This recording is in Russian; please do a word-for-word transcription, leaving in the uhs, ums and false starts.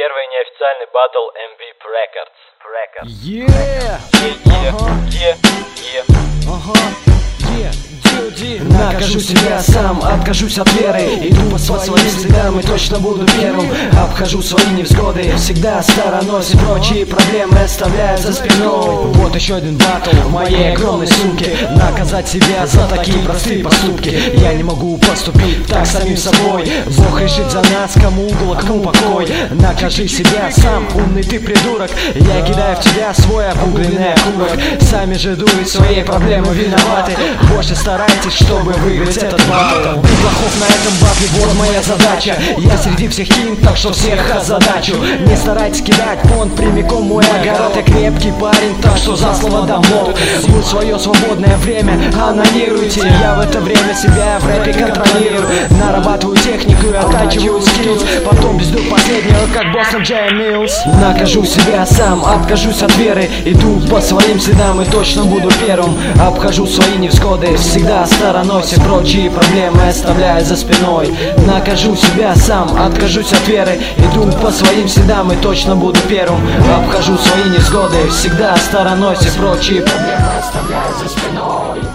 Первый неофициальный батл эм ви Records. Yeah! Yeah, yeah, yeah. Ага, yeah. Накажу себя сам, откажусь от веры. Иду по своим следам и точно буду первым. Обхожу свои невзгоды, всегда стороной. Все прочие проблемы оставляю за спиной. Вот еще один батл в моей огромной сумке. Наказать себя за такие простые поступки. Я не могу поступить так самим собой. Бог решит за нас, кому угол, а кому покой. Накажи себя сам, умный ты придурок. Я кидаю в тебя свой обугленный окурок. Сами же дури своей проблемы виноваты. Больше старайтесь, чтобы выиграть этот батл. Быть плохов на этом батле, вот моя задача. Я среди всех кинг, так что всех озадачу. Не старайтесь кидать фонд прямиком мой огород. Я крепкий парень, так что за слово дам лол. Вы свое свободное время анонируйте. Я в это время себя в рэпе контролирую. Нарабатываю технику и оттачиваю скиллс. Потом безду последнего, как Бостон Джей Миллс. Накажу себя сам, откажусь от веры. Иду по своим следам и точно буду первым. Обхожу свои невзгоды, всегда стороной. Все прочие проблемы оставляю за спиной. Накажу себя сам, откажусь от веры. Иду по своим следам и точно буду первым. Обхожу свои невзгоды, всегда стороной. Все прочие проблемы оставляю за спиной.